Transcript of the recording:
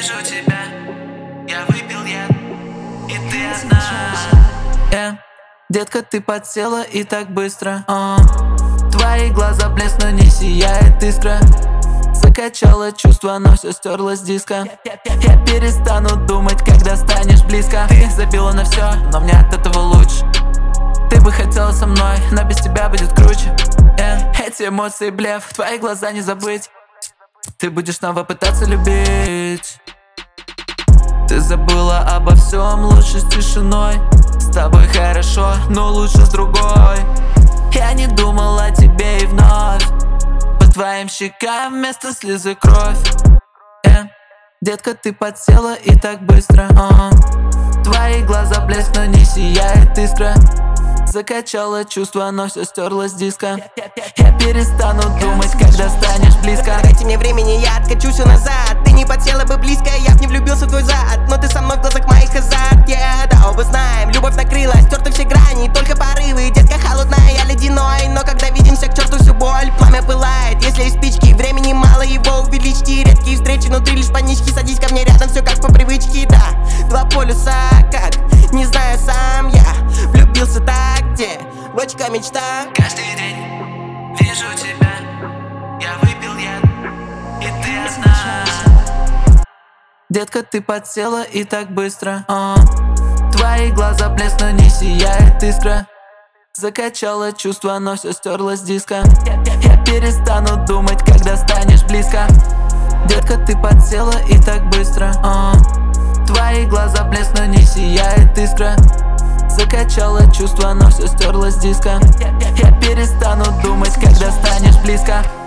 Вижу тебя, я выпил яд, и ты одна. Детка, ты подсела и так быстро. Твои глаза блесну, не сияет искра. Закачала чувства, но все стерла с диска. Я перестану думать, когда станешь близко. Ты забила на все, но мне от этого лучше. Ты бы хотела со мной, но без тебя будет круче. Эти эмоции блеф, твои глаза не забыть. Ты будешь снова пытаться любить. Ты забыла обо всем, лучше с тишиной. С тобой хорошо, но лучше с другой. Я не думал о тебе и вновь. По твоим щекам вместо слезы кровь. Детка, ты подсела и так быстро. Твои глаза блесну, не сияет искра. Закачала чувства, но все стерла с диска. Я перестану думать, когда станешь близко. Дайте мне времени, я откачу все назад. Ты не подсела бы близко, я б не влюбился в твой зад. Но ты со мной в глазах моих азарт. Да, оба знаем, любовь накрыла, стерты все грани, только порывы. Детка холодная, я ледяной. Но когда видимся, к черту всю боль. Пламя пылает, если есть спички, времени мало, его увеличьте. Редкие встречи, внутри лишь панички. Садись ко мне рядом, все как по привычке, да. Два полюса, как, не знаю сам я. Влюбился так, где бочка мечта. Каждый день вижу тебя, я выпил яд, и ты одна. Детка, ты подсела и так быстро. Твои глаза блесну, не сияет искра. Закачала чувства, но все стерла с диска. Я перестану думать, когда станешь близко. Детка, ты подсела и так быстро. Твои глаза блесну, не сияет искра. Закачала чувства, но все стерла с диска. Я перестану думать, когда станешь близко.